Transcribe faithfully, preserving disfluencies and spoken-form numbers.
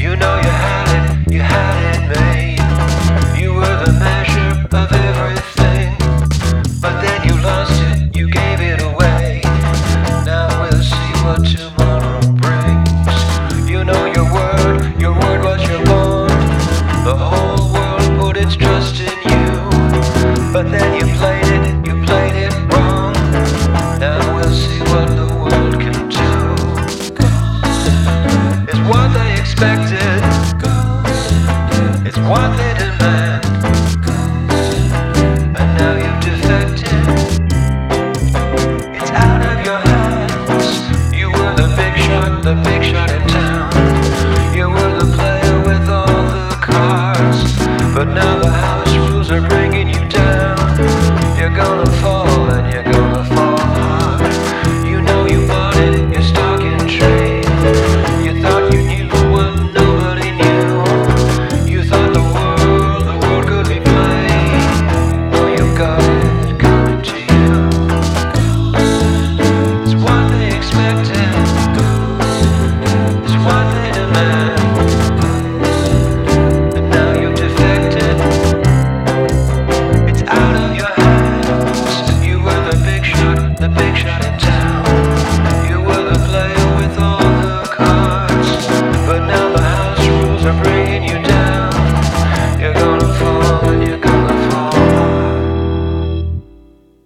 You know you had it, you had it made. You were the measure of everything, but then you lost it, you gave it away. Now we'll see what tomorrow brings. You know your word, your word was your bond. The whole world put its trust in you, but then you played it, you played it wrong. Now we'll see what the world can do. It's what they expected, it's what they